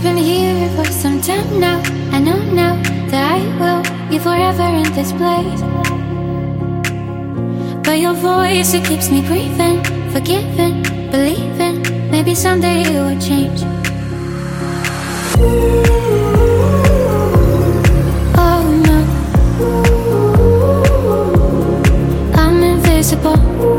been here for some time now. I know now that I will be forever in this place. But your voice, it keeps me breathing, forgiving, believing. Maybe someday it will change. Oh no, I'm invisible.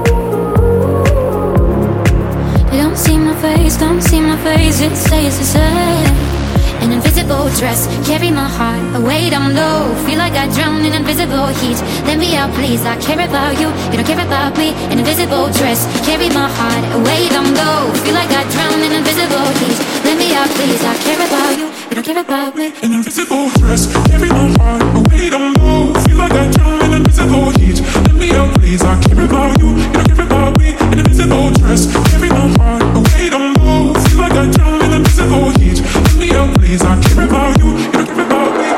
They don't see my face, don't see my face. It stays the same. An invisible dress, carry my heart away down low. Feel like I drown in invisible heat. Let me out please, I care about you, you don't care about me. An invisible dress, carry my heart away down low. Feel like I drown in invisible heat. Let me out please, I care about you, you don't care about me. An invisible dress, carry my heart away down low. Feel like I drown in invisible heat. Let me out please, I care about you, you don't care about me. An invisible dress, carry my heart away down low. Feel like I drown in invisible heat. Let me out please, I care about you, you don't care about me.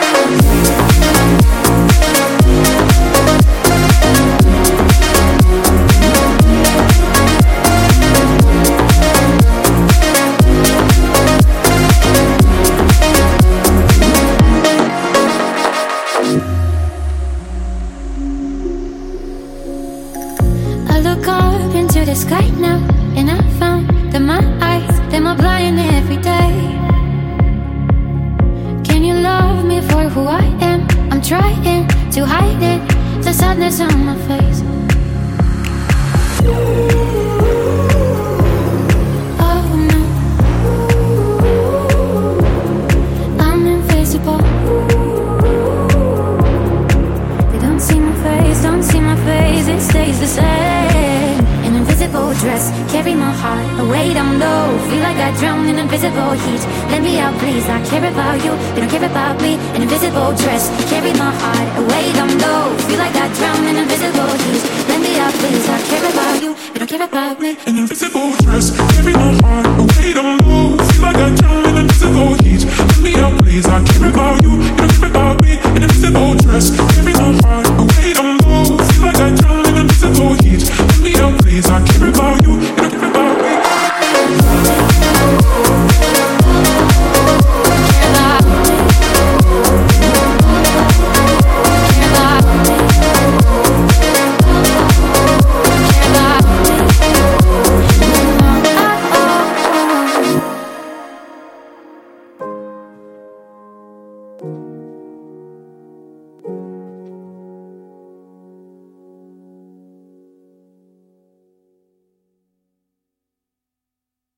I look up into the sky now, and I found that my eyes, they're more blind every day. Can you love me for who I am? I'm trying to hide it, the sadness on my face. Oh no, I'm invisible. They don't see my face, don't see my face. It stays the same. An invisible dress, carry my heart away down low. Feel like I drown in invisible heat. Let me out please, I care about you, you don't care about me. An invisible dress, carry my heart away down low. Feel like I drown in invisible heat. Let me out please, I care about you, you don't care about me. An invisible dress, carry my heart